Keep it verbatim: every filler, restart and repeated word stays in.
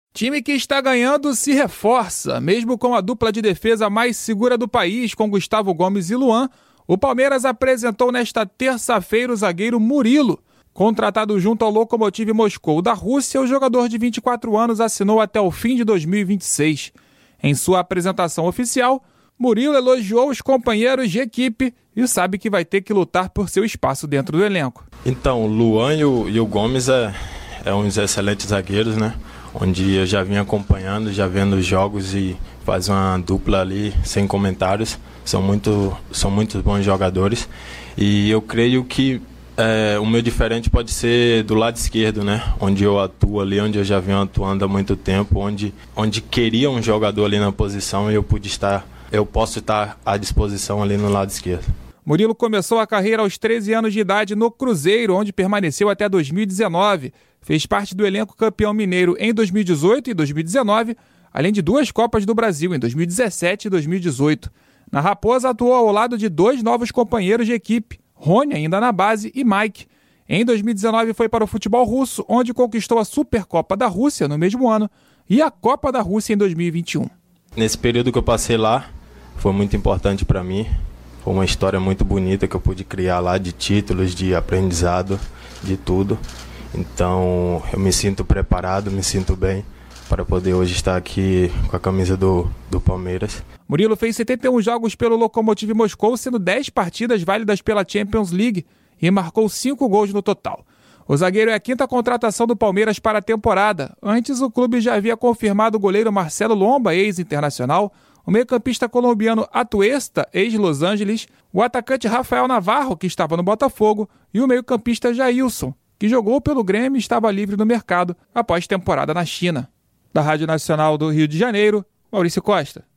Time que está ganhando se reforça. Mesmo com a dupla de defesa mais segura do país, com Gustavo Gomes e Luan, o Palmeiras apresentou nesta terça-feira o zagueiro Murilo. Contratado junto ao Lokomotiv Moscou da Rússia, o jogador de vinte e quatro anos assinou até o fim de dois mil e vinte e seis. Em sua apresentação oficial, Murilo elogiou os companheiros de equipe e sabe que vai ter que lutar por seu espaço dentro do elenco. Então, o Luan e o, e o Gomes é, é uns excelentes zagueiros, né? Onde eu já vim acompanhando, já vendo os jogos e faz uma dupla ali sem comentários. São muito, são muito bons jogadores e eu creio que é, o meu diferente pode ser do lado esquerdo, né? Onde eu atuo ali, onde eu já venho atuando há muito tempo, onde, onde queria um jogador ali na posição e eu pude estar, eu posso estar à disposição ali no lado esquerdo. Murilo começou a carreira aos treze anos de idade no Cruzeiro, onde permaneceu até dois mil e dezenove. Fez parte do elenco campeão mineiro em dois mil e dezoito e dois mil e dezenove, além de duas Copas do Brasil em dois mil e dezessete e dois mil e dezoito. Na Raposa atuou ao lado de dois novos companheiros de equipe, Rony ainda na base e Mike. Em dois mil e dezenove foi para o futebol russo, onde conquistou a Supercopa da Rússia no mesmo ano e a Copa da Rússia em dois mil e vinte e um. Nesse período que eu passei lá, foi muito importante para mim. Foi uma história muito bonita que eu pude criar lá, de títulos, de aprendizado, de tudo. Então eu me sinto preparado, me sinto bem para poder hoje estar aqui com a camisa do, do Palmeiras. Murilo fez setenta e um jogos pelo Lokomotiv Moscou, sendo dez partidas válidas pela Champions League e marcou cinco gols no total. O zagueiro é a quinta contratação do Palmeiras para a temporada. Antes, o clube já havia confirmado o goleiro Marcelo Lomba, ex-internacional, o meio-campista colombiano Atuesta, ex-Los Angeles, o atacante Rafael Navarro, que estava no Botafogo, e o meio-campista Jailson, que jogou pelo Grêmio e estava livre no mercado após temporada na China. Da Rádio Nacional do Rio de Janeiro, Maurício Costa.